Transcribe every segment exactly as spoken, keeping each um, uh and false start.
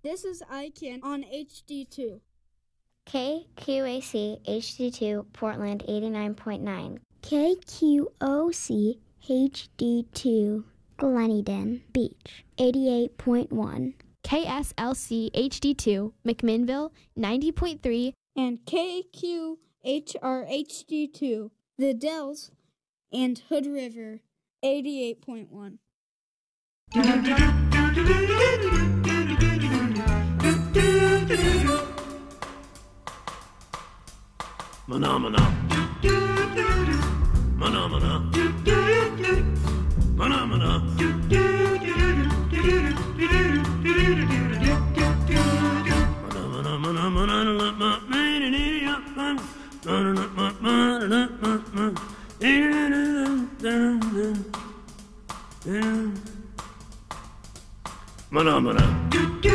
This is I C A N on H D two. K Q A C H D two Portland eighty-nine point nine. K Q O C H D two Gleneden Beach eighty-eight point one. K S L C H D two McMinnville ninety point three. And K Q H R H D two The Dells and Hood River eighty-eight point one. Phenomena. Phenomena. Phenomena. Phenomena.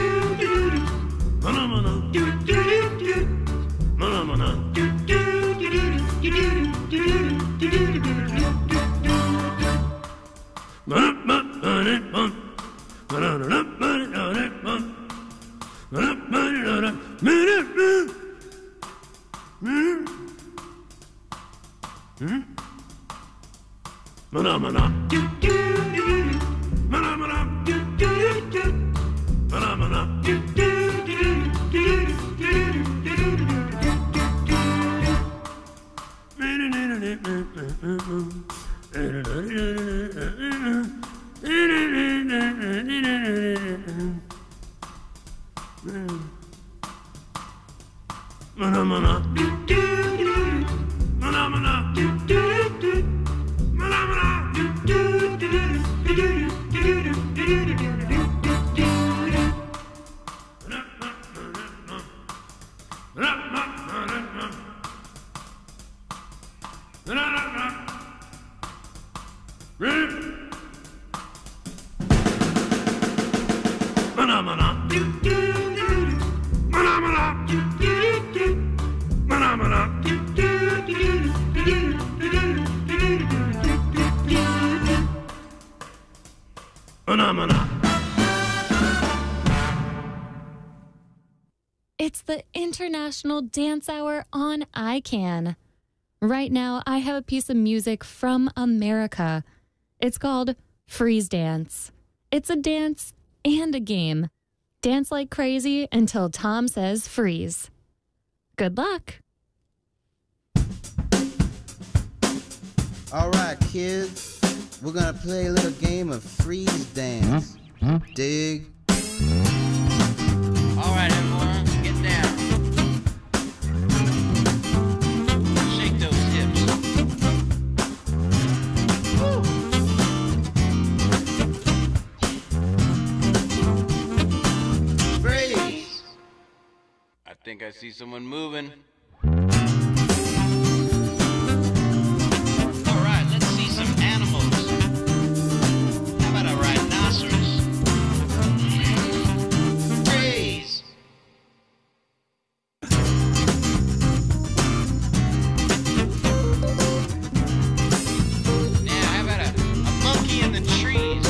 It's the International Dance Hour on I C A N. Right now, I have a piece of music from America. It's called Freeze Dance. It's a dance and a game. Dance like crazy until Tom says freeze. Good luck. All right, kids. We're gonna play a little game of freeze dance. Dig? All right, everyone, get down. Shake those hips. Woo. Freeze! I think I see someone moving. All right, let's see some animals. How about a rhinoceros? Freeze! Now, how about a, a monkey in the trees?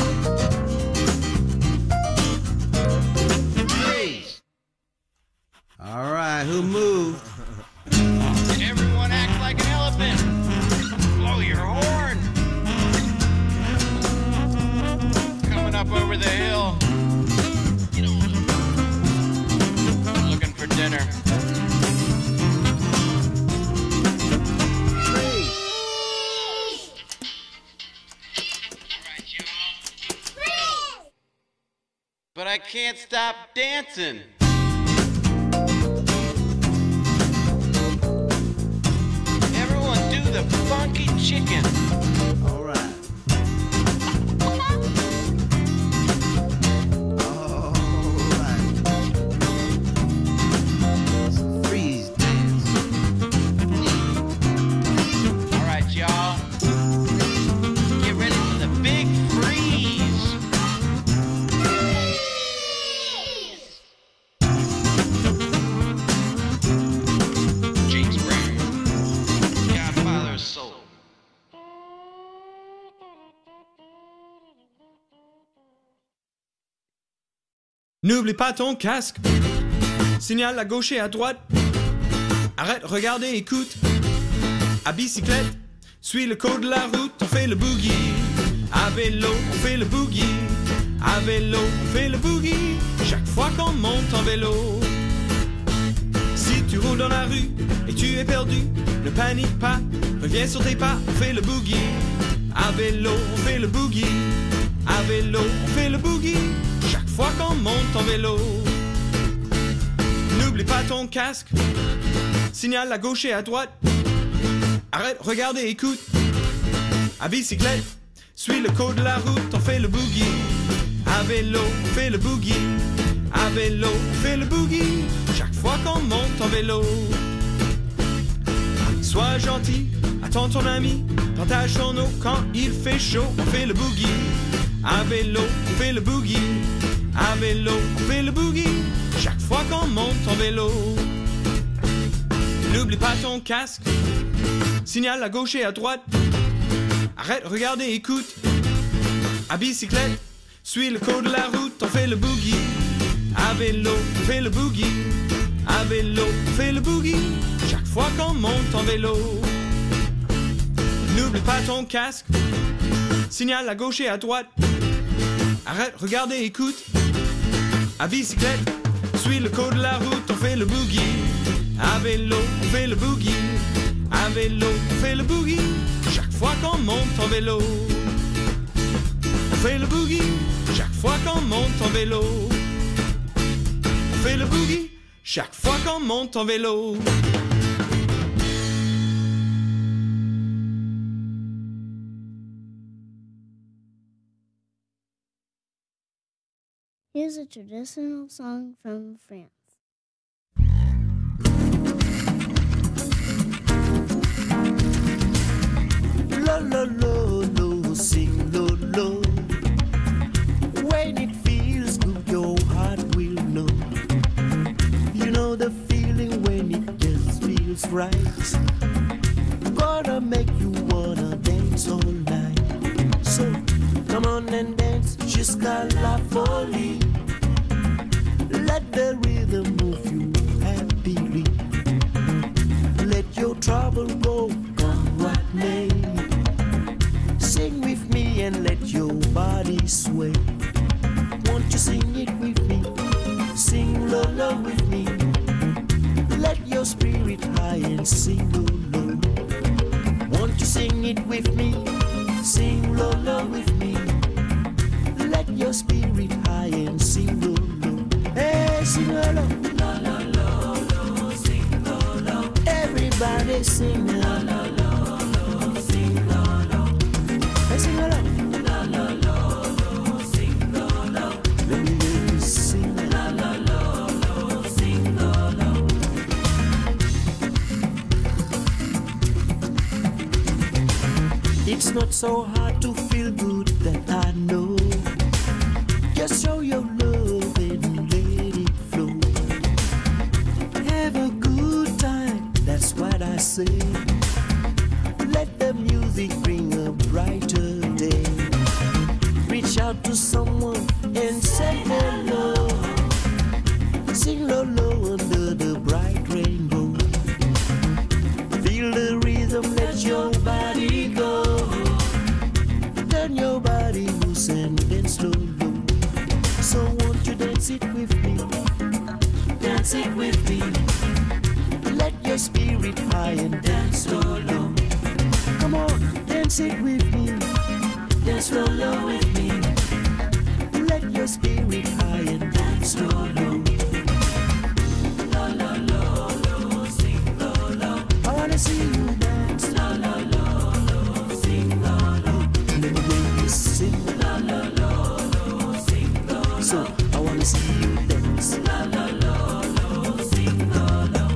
Freeze! All right, who moved? Everyone act like an elephant. Blow your horn. Coming up over the hill. Looking for dinner. Freeze! But I can't stop dancing. Everyone do the funky chicken. All right. All right. Freeze dance. All right, y'all. Get ready for the big freeze. James Brown, Godfather of Soul. N'oublie pas ton casque. Signale à gauche et à droite. Arrête, regarde et écoute. À bicyclette, suis le code de la route, on fait le boogie. À vélo, on fait le boogie. À vélo, on fait le boogie. Chaque fois qu'on monte en vélo. Si tu roules dans la rue et tu es perdu, ne panique pas, reviens sur tes pas, on fait le boogie. À vélo, on fait le boogie. À vélo, on fait le boogie. Chaque fois qu'on monte en vélo. N'oublie pas ton casque. Signale à gauche et à droite. Arrête, regarde et écoute. À bicyclette, suis le code de la route, on fait le boogie. À vélo, on fait le boogie. À vélo, on fait le boogie. Chaque fois qu'on monte en vélo. Sois gentil, attends ton ami, partage ton eau quand il fait chaud, on fait le boogie. À vélo, on fait le boogie. À vélo, on fait le boogie. Chaque fois qu'on monte en vélo. N'oublie pas ton casque. Signale à gauche et à droite. Arrête, regarde et écoute. À bicyclette, suis le code de la route, on fait le boogie. À vélo, on fait le boogie. À vélo, on fait le boogie. Chaque fois qu'on monte en vélo. N'oublie pas ton casque. Signale à gauche et à droite. Arrête, regarde et écoute. À bicyclette, suis le code de la route, on fait le boogie. À vélo, on fait le boogie. À vélo, on fait le boogie. Chaque fois qu'on monte en vélo. On fait le boogie. Chaque fois qu'on monte en vélo. On fait le boogie. Chaque fois qu'on monte en vélo. Here's a traditional song from France. Lo, lo, lo, lo, sing lo, lo. When it feels good, your heart will know. You know the feeling when it just feels right. Gonna make you wanna dance all night. So come on and dance, jusqu'à la folie. Let the rhythm move you happily. Let your trouble go, come what may. Sing with me and let your body sway. Won't you sing it with me? Sing low, low with me. Let your spirit high and sing low, low. Won't you sing it with me? Sing low, low with me. Let your spirit high and sing low, low. Hey, sing low, low. Low, low, low, low. Sing low, low. Everybody sing low, low, low, low. Sing low, low. Hey, sing low, low. Low, low, low, low. Sing low, low. Let me hear you sing low, low, low, low. Sing low, low. It's not so hard to feel good, that I know. Just show your love and let it flow. Have a good time, that's what I say. Let the music bring a brighter day. Reach out to someone and say hello. Sing low, low under the bright rainbow. Feel the rhythm, let your body go. Turn your body loose and dance slow, low. So won't you dance it with me? Dance it with me. Let your spirit high and dance slow, low. Come on, dance it with me. Dance slow, low with me. Let your spirit high and dance slow, low. Low, low, low, low, sing low, low. I wanna see you dance. Low, low, low, low, sing low, low. Let me hear you sing. Low, low, low, low, sing low, low. So I wanna see you dance. Low, low, low, low, sing low, low.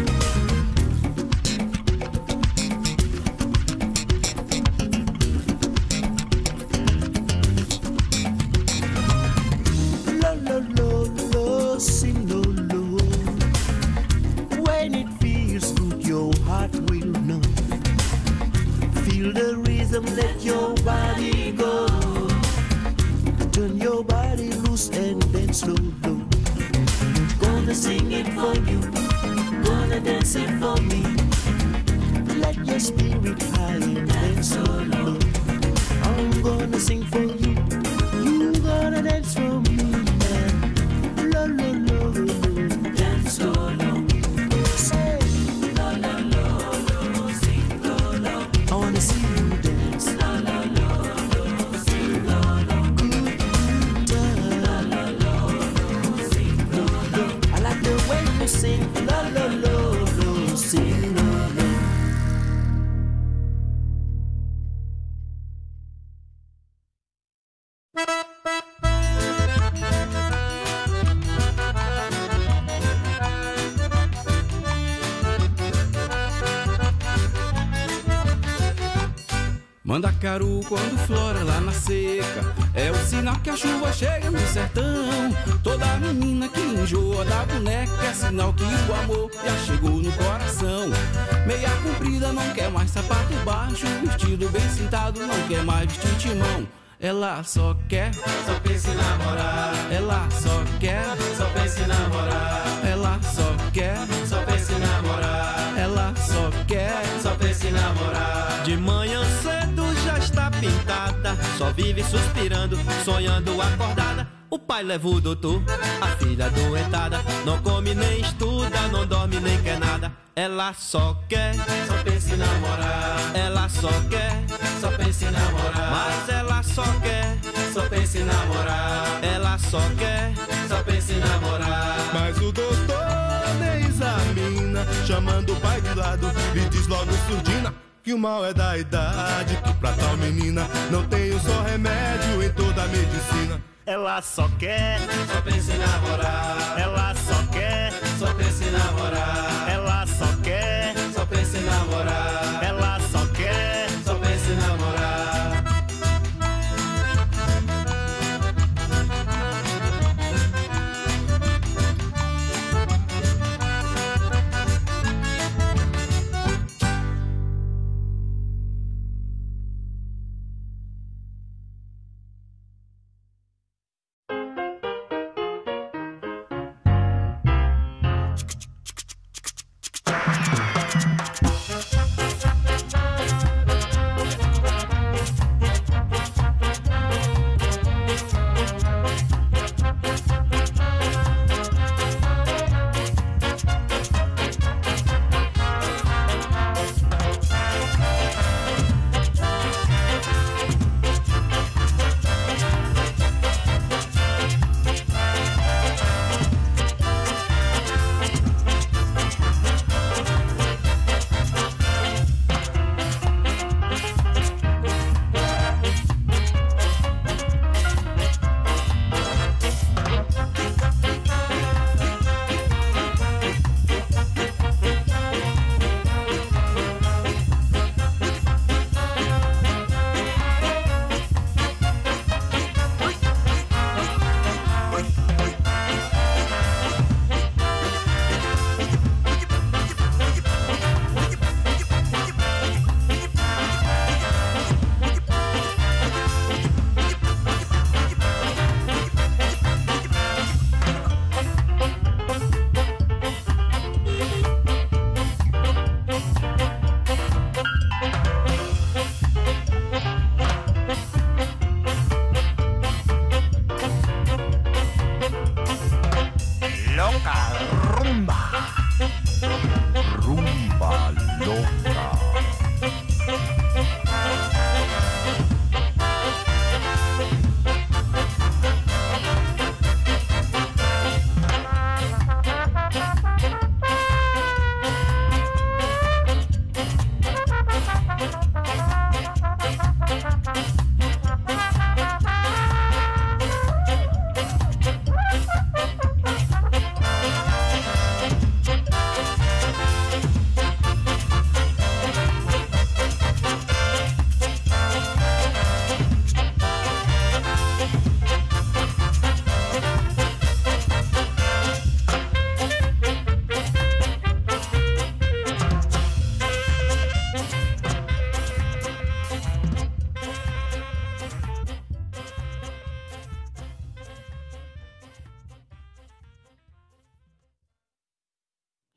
Low, low, low, low, sing low, low. When it feels good, your heart will know. Feel the rhythm, let your body go. Turn your body loose and then slow, low. Gonna sing it for you, gonna dance it for me. Let your spirit high and dance so low. I'm gonna sing for you, you gonna dance for me. And low, low, low, low, dance so low. Say low, low, low, low, sing low, low. I wanna see you dance. Low, low, low, low, sing low, low. Good time. Low, low, low, low, sing low, low. I like the way you sing. Low, low, low, low, sing low, low. Mandacaru quando flora lá na seca é o sinal que a chuva chega no sertão. Toda menina que enjoa da boneca é sinal que o amor já chegou no coração. Meia comprida não quer mais sapato baixo, vestido bem sentado não quer mais vestir timão. Ela só quer, só pensa em namorar. Ela só quer, só pensa em namorar. Ela só quer, só pensa em namorar. Ela só quer, só pensa em namorar. De manhã cedo já está pintada, só vive suspirando, sonhando acordada. O pai leva o doutor, a filha adoentada, não come nem estuda, não dorme nem quer nada. Ela só quer, só pensa em namorar. Ela só quer, só pensa em namorar. Mas ela só quer, só pensa em namorar. Ela só quer, só pensa em namorar. Mas o doutor nem examina, chamando o pai de lado e diz logo surdina que o mal é da idade, que pra tal menina não tem um só remédio em toda a medicina. Ela só quer, só pensa em namorar. Ela só quer, só pensa em namorar. Ela só quer, só pensa em namorar. Ela só quer, só pensa em namorar.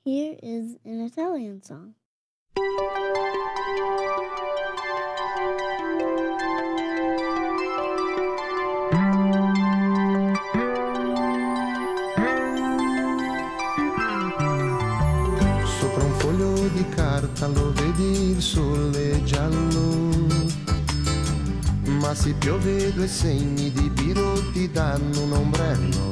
Here is an Italian song. Sopra un foglio di carta lo vedi il sole giallo, ma se piove due segni di biro ti danno un ombrello.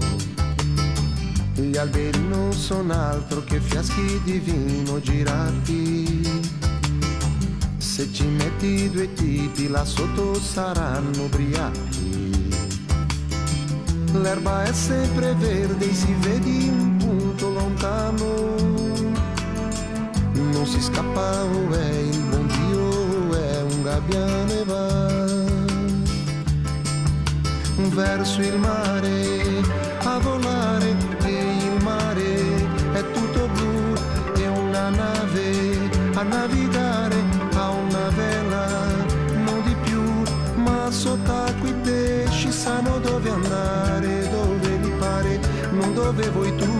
Gli alberi non sono altro che fiaschi di vino girati. Se ci metti due tipi là sotto saranno ubriachi. L'erba è sempre verde, si vedi un punto lontano. Non si scappa, o è il buon Dio o è un gabbiano va verso il mare a volare, e il mare è tutto blu e una nave a navigare a una vela, non di più, ma sott'acqua i pesci sanno dove andare, dove gli pare, non dove vuoi tu.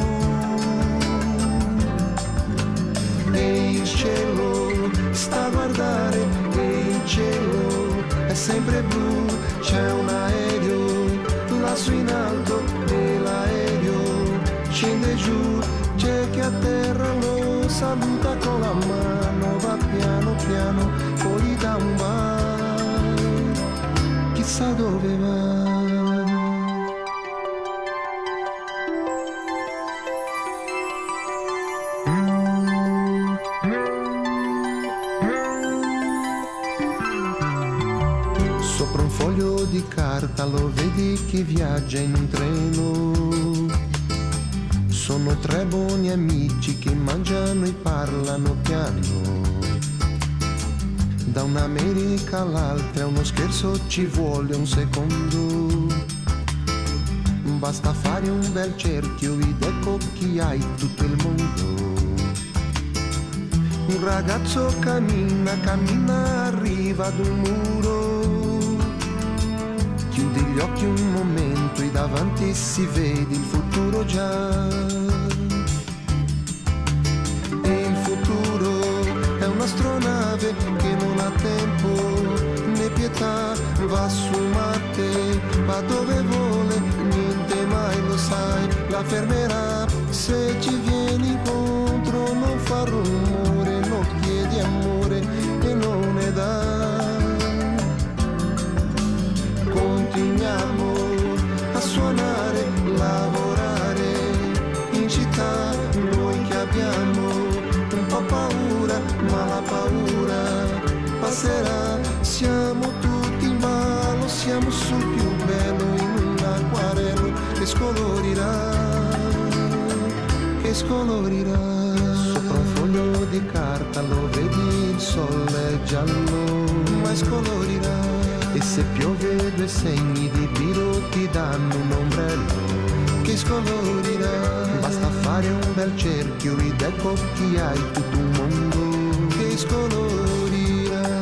E il cielo sta a guardare, e il cielo è sempre blu, c'è un aereo lassù in alto e l'aereo scende giù, c'è chi a terra lo saluta con la mano, va piano piano, poi gli dà un bacio, chissà dove va. Sopra un foglio di carta lo vedi che viaggia in un treno. Sono tre buoni amici che mangiano e parlano piano. Da un'America all'altra uno scherzo ci vuole un secondo. Basta fare un bel cerchio ed ecco chi hai tutto il mondo. Un ragazzo cammina, cammina, arriva ad un muro. Chiudi gli occhi un momento e davanti si vede il futuro già. E il futuro è un'astronave che non ha tempo né pietà, va su Marte, va dove vuole, niente mai lo sai, la fermerà. Se ci vieni incontro non fa rumore, non chiedi amore e non ne dà. Continuiamo a suonare, lavorare in città, noi che abbiamo un po' paura, ma la paura passerà. Siamo tutti in ballo, siamo sul più bello in un acquarello che scolorirà, che scolorirà. Sopra un foglio di carta lo vedi il sole giallo, ma scolorirà. E se piove due segni di biro ti danno un ombrello che scolorirà. Basta fare un bel cerchio ed ecco chi hai tutto un mondo che scolorirà.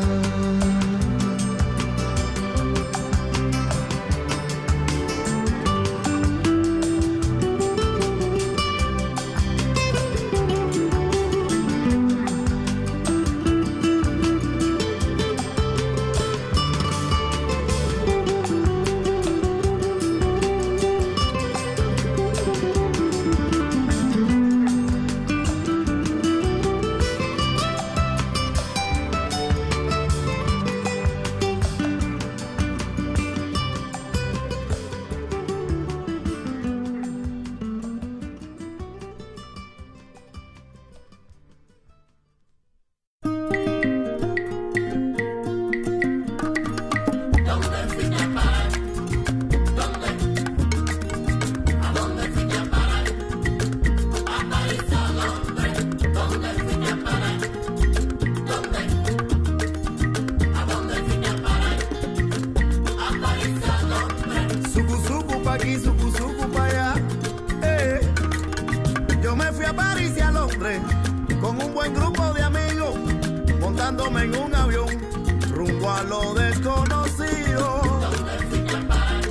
Con un buen grupo de amigos, montándome en un avión, rumbo a lo desconocido. ¿Dónde fuiste a parar?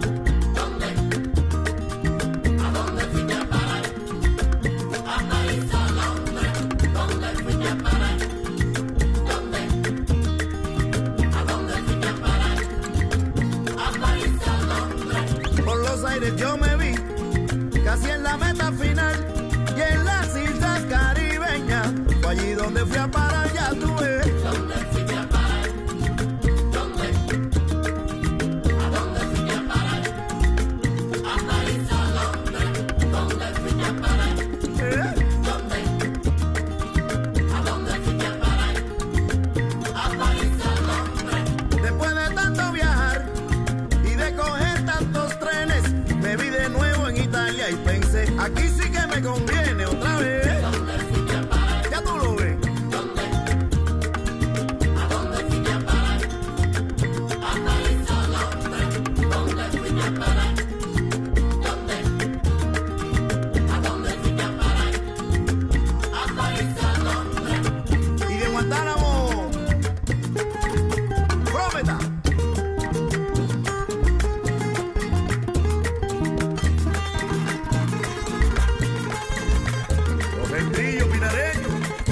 ¿Dónde? ¿A dónde fuiste a parar? A París. Aires yo me vi, casi en la meta final, y en las islas caribeñas, fue allí donde fui a parar, ya tuve. ¿Dónde fui a parar? ¿Dónde? ¿A dónde fui a parar? A París, a Londres, ¿dónde fui a parar? ¿Eh? ¿Dónde? ¿A dónde fui a parar? A París, a Londres. Después de tanto viajar y de coger tantos trenes, me vi de nuevo en Italia y pensé, aquí sí que me conviene otra vez. ¿Dónde fui a parar? Ya tú lo ves. ¿Dónde? ¿A dónde fui a parar? A París, a Londres, ¿dónde fui a parar? ¿Dónde? ¿A dónde fui a parar? A París, a Londres. Y de Guantánamo, Prómeta. Trillo pinareño.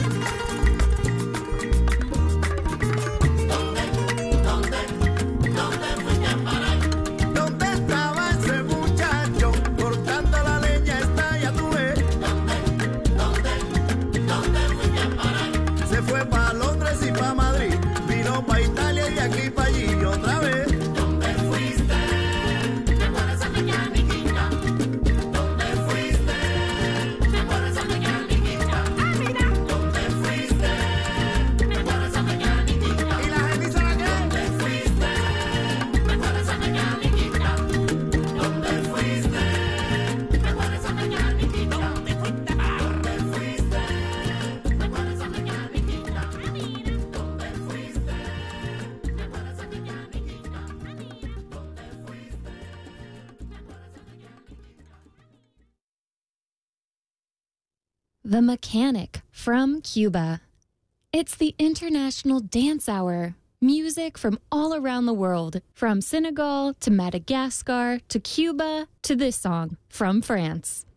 ¿Dónde, dónde, dónde fui a parar? ¿Dónde estaba ese muchacho cortando la leña? Está, ya tú ves. ¿Dónde, dónde, dónde fui a parar? Se fue para Londres y para Madrid, vino para Italia y de aquí para allí y otra vez. ¿Dónde fuiste? ¿Te acuerdas de Mecánica? ¿Dónde fuiste? ¿Te acuerdas de Mecánica? The Mechanic from Cuba. It's the International Dance Hour. Music from all around the world, from Senegal to Madagascar to Cuba to this song from France.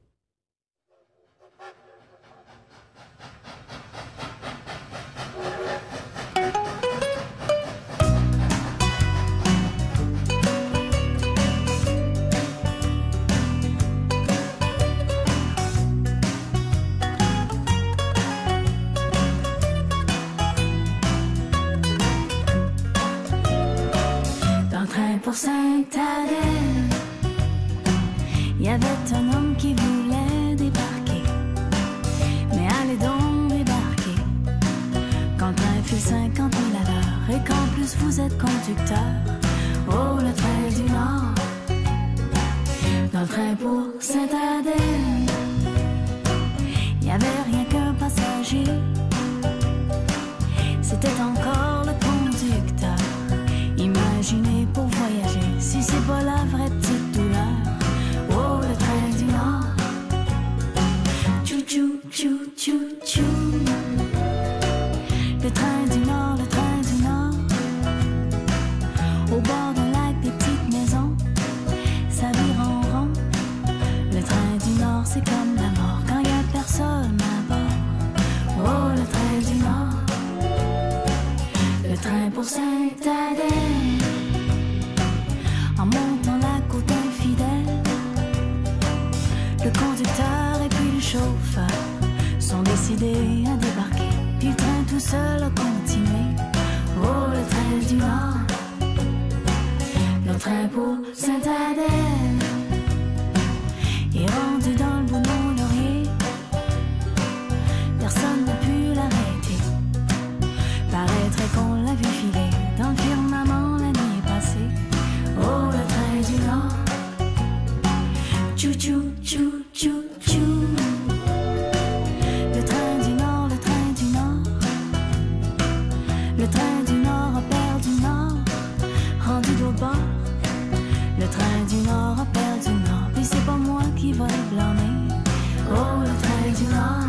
Pour Sainte-Adèle, il y avait un homme qui voulait débarquer. Mais allez donc débarquer quand le train fait cinquante mille à l'heure et qu'en plus vous êtes conducteur. Oh, le train du Nord, dans le train pour Sainte-Adèle, il n'y avait rien qu'un passager. C'était encore le conducteur. Imaginez pour voyager, si c'est pas la vraie petite douleur. Oh, le train du Nord. Tchou tchou tchou tchou tchou. Le train du Nord, le train du Nord. Au bord d'un lac, des petites maisons, ça vire en rond. Le train du Nord, c'est comme la mort quand y a personne à bord. Oh, le train du Nord. Le train pour Sainte-Adèle, en montant la côte infidèle, le conducteur et puis le chauffeur sont décidés à débarquer. Puis le train tout seul a continué. Oh, le train du Nord, le train pour Sainte-Adèle est rendu dans le bout de Mont-Laurier. Personne n'a pu l'arrêter. Paraîtrait qu'on l'a vu filer dans le firmament la nuit passée. Oh, le train du Nord. Tchou tchou tchou tchou tchou. Le train du Nord, le train du Nord. Le train du Nord a perdu le Nord, rendu de l'autre bord. Le train du Nord a perdu le Nord, puis c'est pas moi qui va le blâmer. Oh, le train du Nord.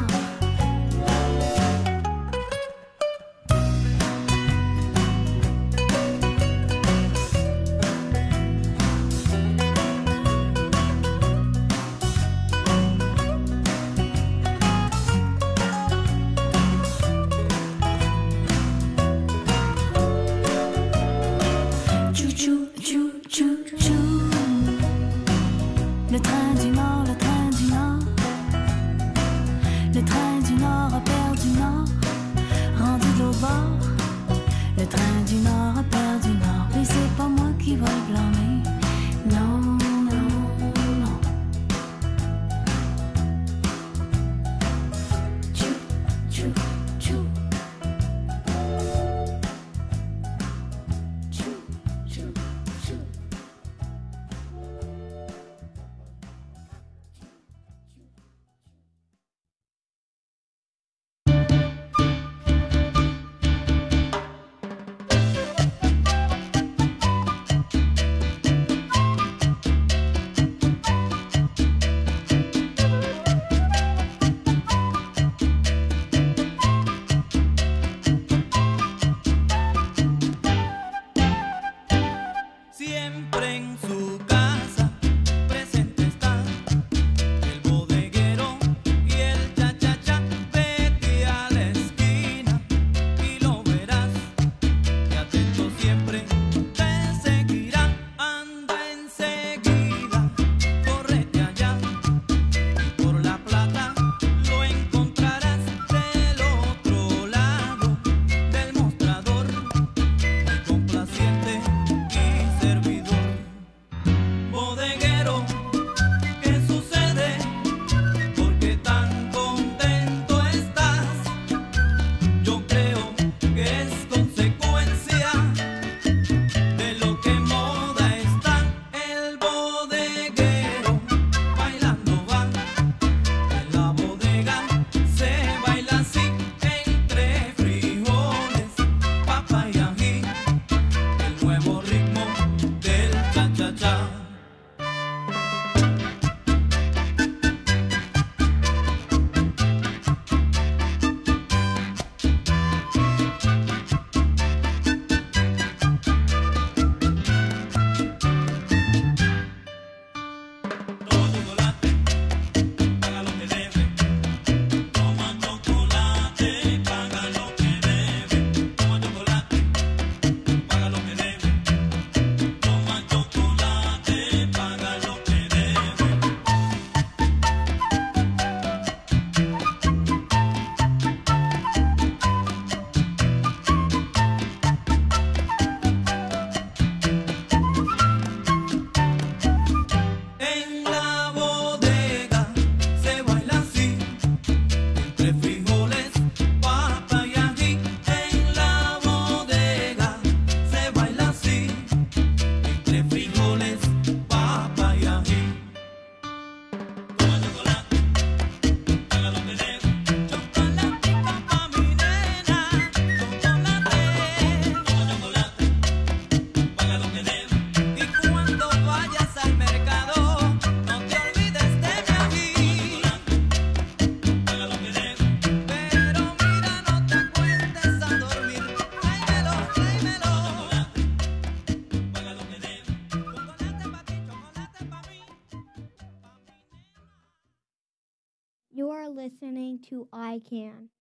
are listening to I Can.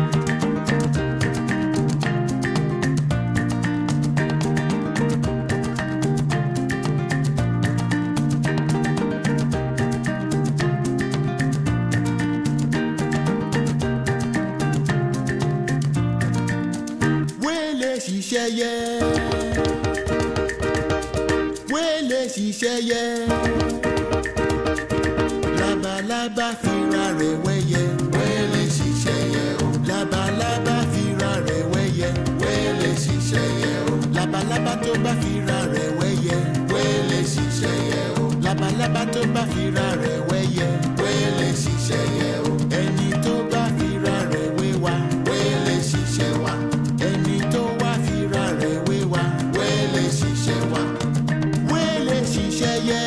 Ṣiṣẹ́ yẹ wẹ́lẹ̀ ṣiṣẹ́ yẹ labalábá fira rẹ̀ wẹ́yẹ wẹ́lẹ̀ ṣiṣẹ́ yẹ o labalábá fira rẹ̀ wẹ́yẹ wẹ́lẹ̀ ṣiṣẹ́ yẹ o labalábá tó bá fira rẹ̀ wẹ́yẹ wẹ́lẹ̀ ṣiṣẹ́ yẹ o labalábá tó bá fira rẹ̀ wẹ́yẹ wẹ́lẹ̀ ṣiṣẹ́ yẹ o ẹni tó bá fira rẹ̀ wéwà wẹ́lẹ̀ ṣiṣẹ́ wa ẹni tó wá fira rẹ̀ wéwà wẹ́lẹ̀ ṣiṣẹ́ wa wẹ́lẹ̀ ṣiṣẹ́ yẹ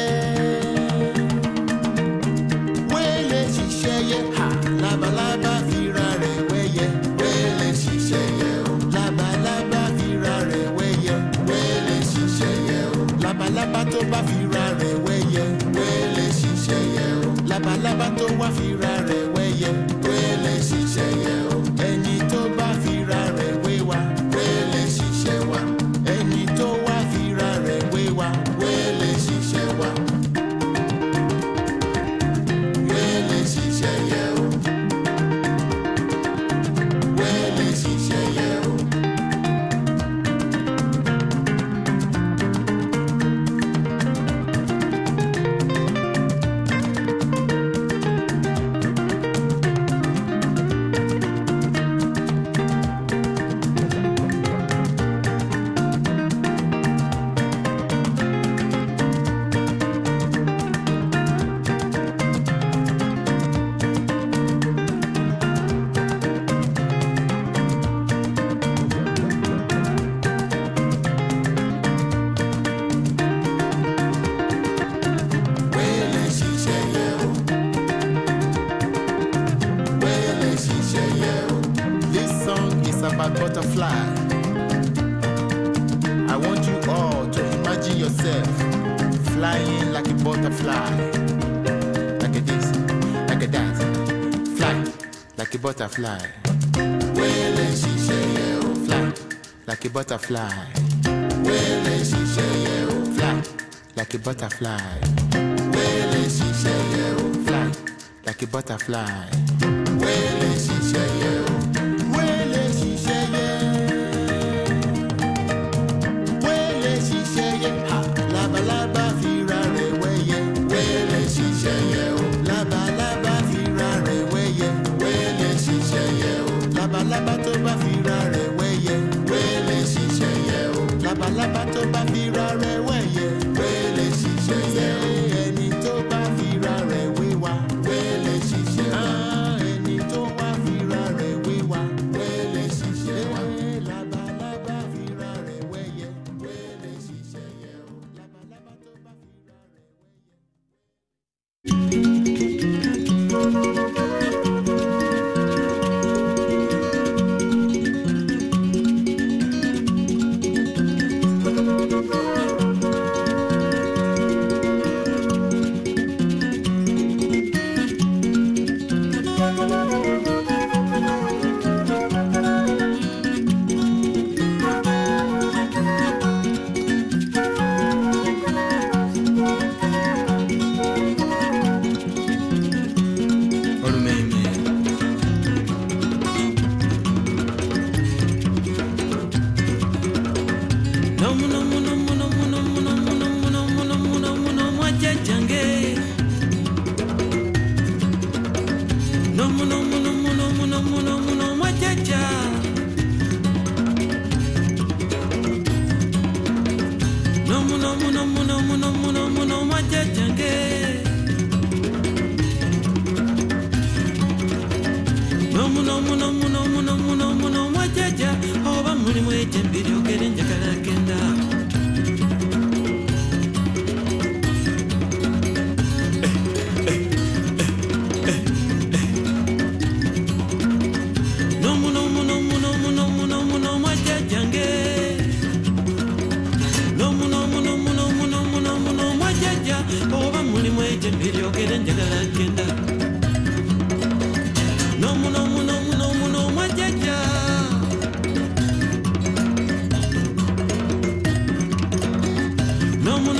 wẹ́lẹ̀ ṣiṣẹ́ yẹ ha labalábá fira rẹ̀ wẹ́yẹ wẹ́lẹ̀ ṣiṣẹ́ yẹ o labalábá fira rẹ̀ wẹ́yẹ wẹ́lẹ̀ ṣiṣẹ́ yẹ o labalábá tó bá fira rẹ̀ wẹ́yẹ wẹ́lẹ̀ ṣiṣẹ́ yẹ o labalábá tó wá fira rẹ̀ wẹ́yẹ wẹ́lẹ̀ ṣiṣẹ́ yẹ o ẹni tó bá fira rẹ̀ wéwà wẹ́lẹ̀ ṣiṣẹ́ wa ẹni tó wá fira rẹ̀ wéwà wẹ́lẹ̀ ṣiṣẹ́ wa wẹ́lẹ̀ ṣiṣẹ́ yẹ o wẹ́lẹ̀ ṣiṣẹ́ yẹ o. About butterfly. I want you all to imagine yourself flying like a butterfly. Like a this, like a that. Fly like a butterfly. Fly like a butterfly. Fly like a butterfly. Fly like a butterfly. Labalábá fira rẹ̀ wẹ́yẹ wẹ́lẹ̀ ṣiṣẹ́ yẹ o labalábá fira rẹ̀ wẹ́yẹ wẹ́lẹ̀ ṣiṣẹ́ yẹ o labalábá tó bá fira rẹ̀ wẹ́yẹ wẹ́lẹ̀ ṣiṣẹ́ yẹ o labalábá tó bá fira rẹ̀ wẹ́yẹ wẹ́lẹ̀ ṣiṣẹ́ yẹ o ẹni tó bá fira rẹ̀ wéwà wẹ́lẹ̀ ṣiṣẹ́ wa ẹni tó wá fira rẹ̀ wéwà wẹ́lẹ̀ ṣiṣẹ́ wa labalábá fira rẹ̀ wẹ́yẹ wẹ́lẹ̀ ṣiṣẹ́ yẹ o.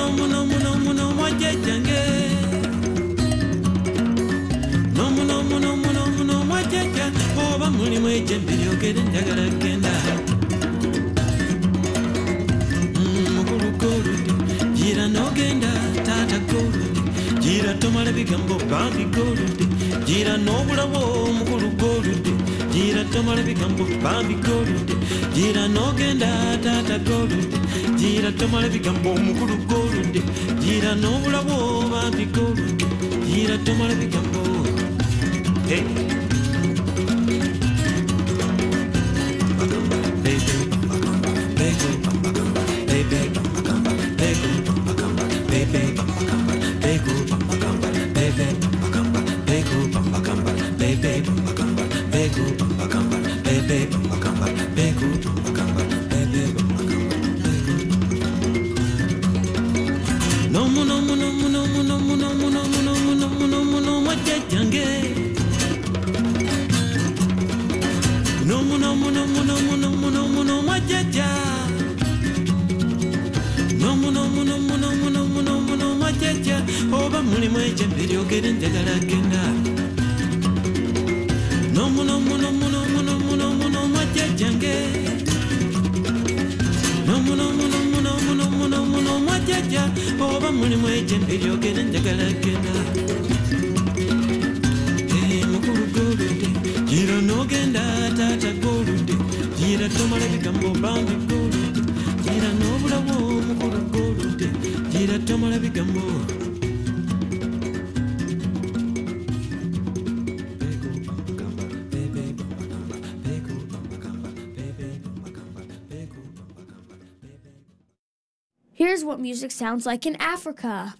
muno muno muno mwajejange. No muno muno muno muno mwajeja. Oba muli mweje mbiri ogere njagala genda. Mukulu golude, jira nogenda tata golude. Jira tomale bigambo bambi golude. Jira nobulawo mukulu golude. Jira tomale bigambo bambi golude. Jira nogenda tata golude. Jira tomale bigambo mukulu golude. Jira nobulawo bambi golude. Jira tomale bigambo. Hey. No muno muno muno muno muno muno muno muno muno muno mwajejange. No muno muno muno muno muno muno mwajeja. No muno muno muno muno muno muno mwajeja. Oba muli mweje mbiri ogere njagala genda. No muno muno muno muno muno muno mwajejange. No muno muno muno muno muno muno mwajeja. Oba muli mweje mbiri ogere njagala genda. Hey mukulu golude. Jira nogenda tata golude. Jira tomale bigambo bambi golude. Jira nobulawo mukulu golude. Jira tomale bigambo. Here's what music sounds like in Africa.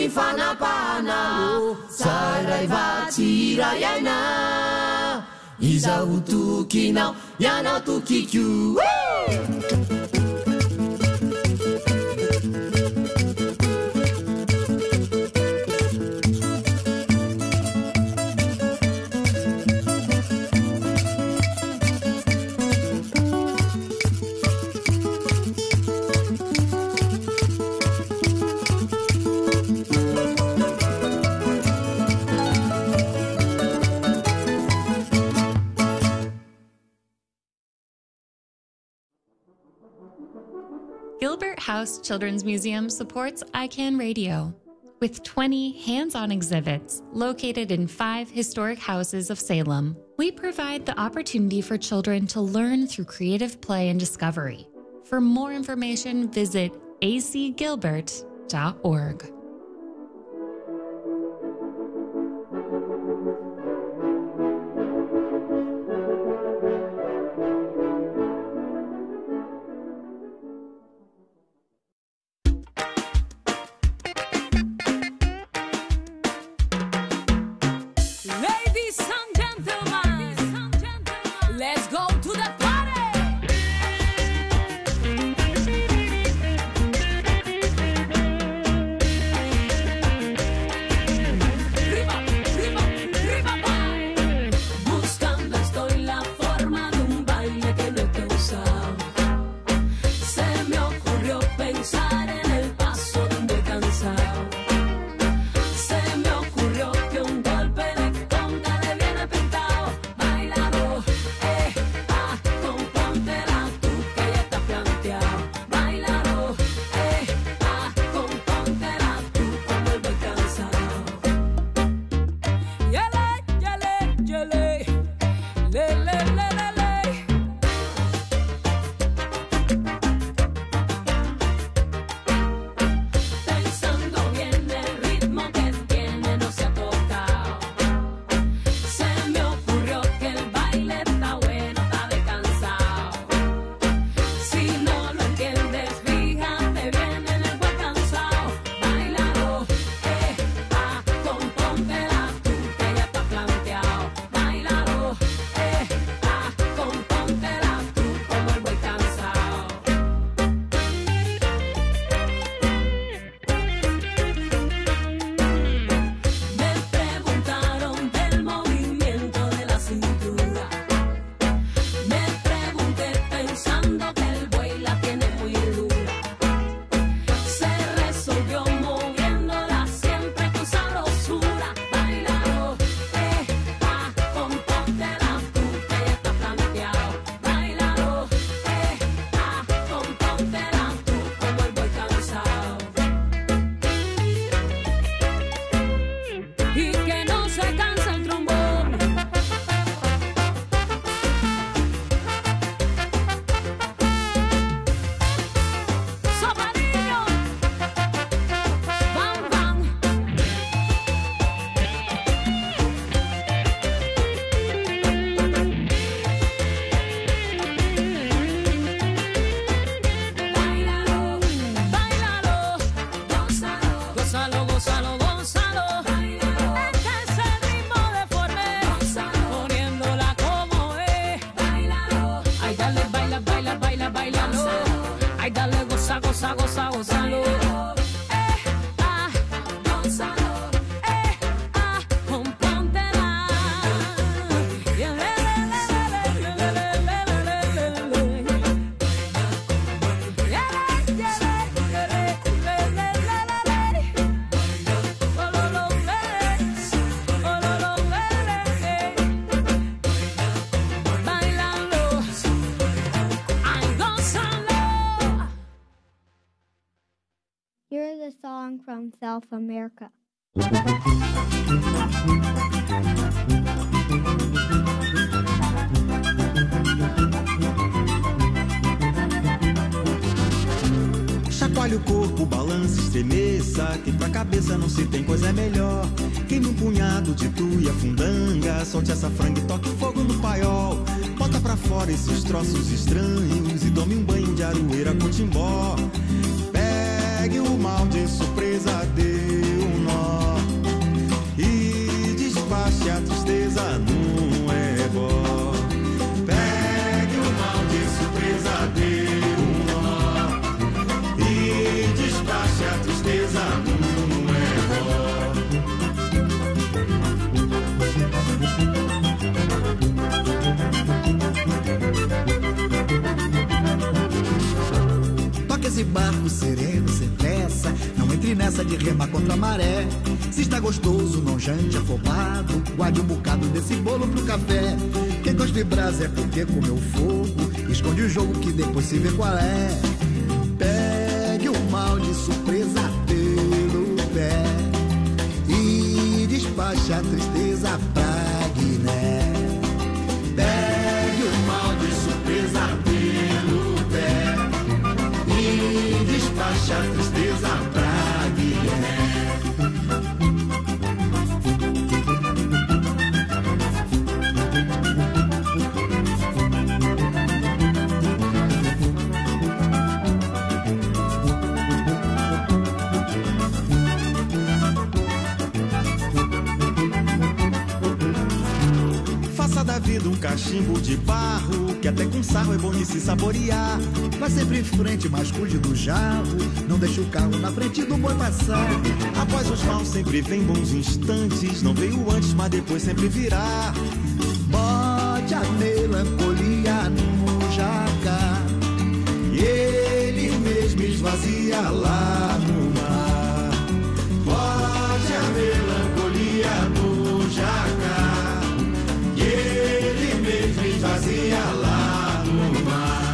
fana pana sarai vatira yaina izaho tokinao ianao tokiko. Gilbert House Children's Museum supports I CAN Radio with twenty hands-on exhibits located in five historic houses of Salem. We provide the opportunity for children to learn through creative play and discovery. For more information, visit a c gilbert dot org. Here's a song from South America. Chacoalhe o corpo, balance, estremeça, que pra cabeça não se tem coisa melhor. Queime um punhado de tuia, fundanga, solte essa franga e toque fogo no paiol. Bota pra fora esses troços estranhos e tome um banho de aroeira com timbó. Pegue o mal de surpresa, dê um barco sereno, sem pressa. Não entre nessa de remar contra a maré. Se está gostoso, não jante afobado. Guarde um bocado desse bolo pro café. Quem gosta de brasa é porque comeu fogo. Esconde o jogo que depois se vê qual é. Pegue o mal de surpresa pelo pé e despache a tristeza pra Guiné. Pegue o mal de surpresa pelo pé e despache a tristeza pra Guiné. Da vida um cachimbo de barro, que até com sarro é bom de se saborear. Vai sempre em frente, mas cuide do jarro. Não deixe o carro na frente do boi passar. Após os maus sempre vem bons instantes. Não veio antes, mas depois sempre virá. Bote a melancolia no jacar e ele mesmo esvazia lá no mar. Bote a melancolia no jacar e ele mesmo esvazia lá no mar.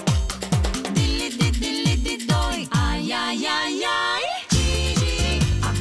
Dilli di dilli di doi, ai ai ai ai. Giri, a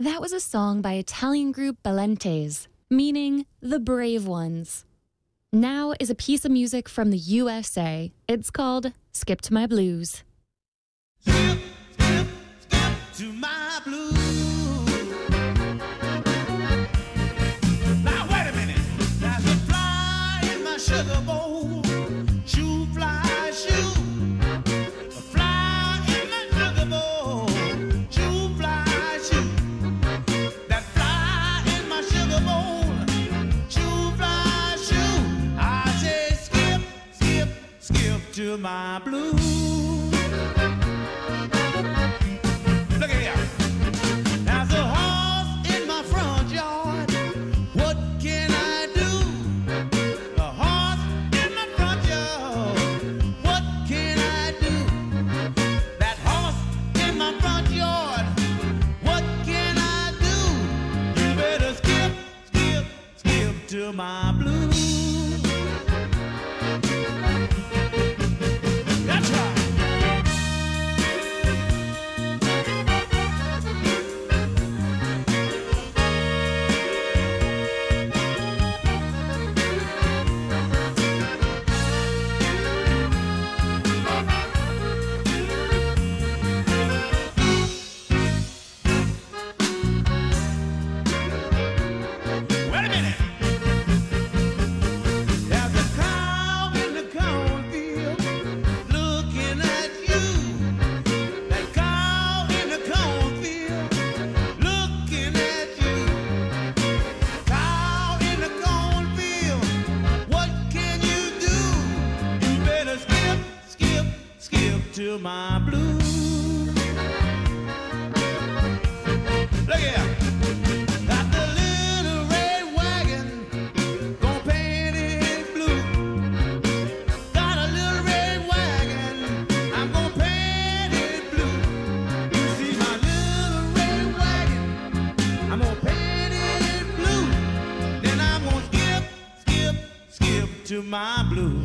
That was a song by Italian group Balentes, meaning the brave ones. Now is a piece of music from the U S A. It's called Skip to My Blues. Skip, skip, skip to my blues. Now wait a minute. There's a fly in my sugar bowl. Shoo fly, shoo. A fly in my sugar bowl. Shoo fly, shoo. That fly in my sugar bowl. Shoo fly, shoo. I say skip, skip, skip to my blues. Look at here. There's a horse in my front yard. What can I do? A horse in my front yard. What can I do? That horse in my front yard. What can I do? You better skip, skip, skip to my blues. That's right. Wait a minute. There's a cow in the cornfield looking at you. That cow in the cornfield looking at you. Cow in the cornfield, what can you do? You better skip, skip, skip to my blues. Look here. Got the little red wagon, gon' paint it blue. Got a little red wagon, I'm gon' paint it blue. You see my little red wagon, I'm gon' paint it blue. Then I'm gon' skip, skip, skip to my blues.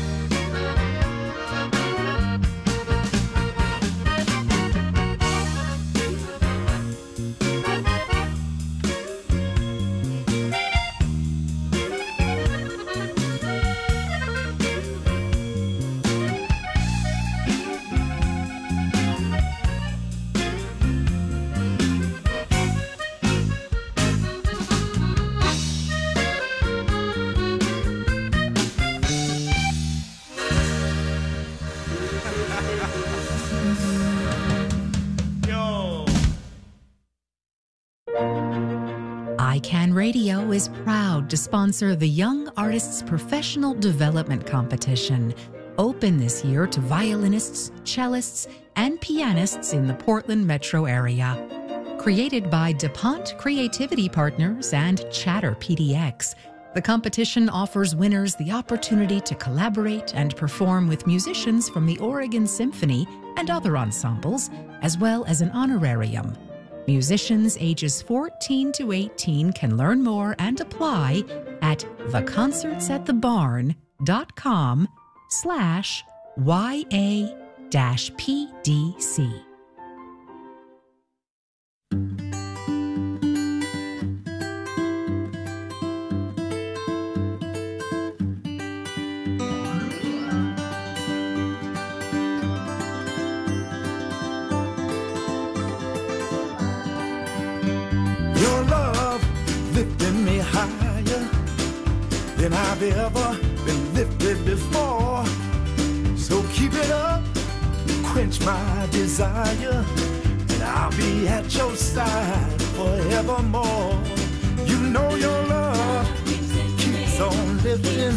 Yo. iCan Radio is proud to sponsor the Young Artists Professional Development Competition, open this year to violinists, cellists, and pianists in the Portland metro area. Created by DuPont Creativity Partners and Chatter P D X, the competition offers winners the opportunity to collaborate and perform with musicians from the Oregon Symphony and other ensembles, as well as an honorarium. Musicians ages fourteen to eighteen can learn more and apply at the concerts at the barn dot com slash Y A P D C. Your love lifted me higher than I've ever been lifted before. So keep it up, quench my desire, and I'll be at your side forevermore. You know your love keeps on lifting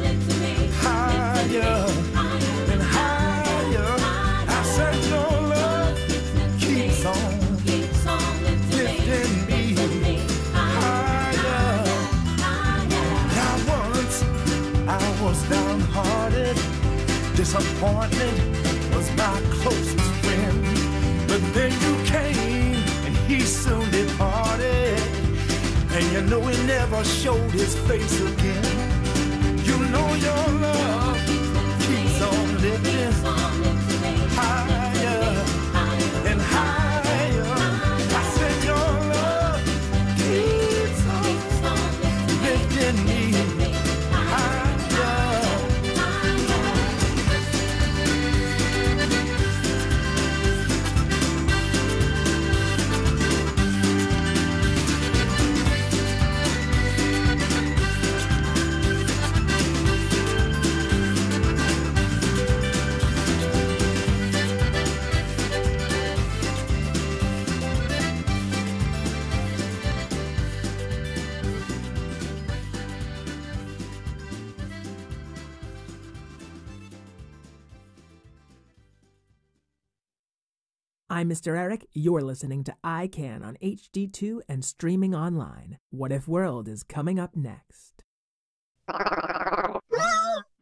higher and higher. I said your love keeps on lifting me higher. Now once I was downhearted, disappointment was my closest friend. But then you came and he soon departed, and you know he never showed his face again. You know your love keeps on lifting higher and higher. I said your love I'm Mister Eric. You're listening to I Can on H D two and streaming online. What If World is coming up next.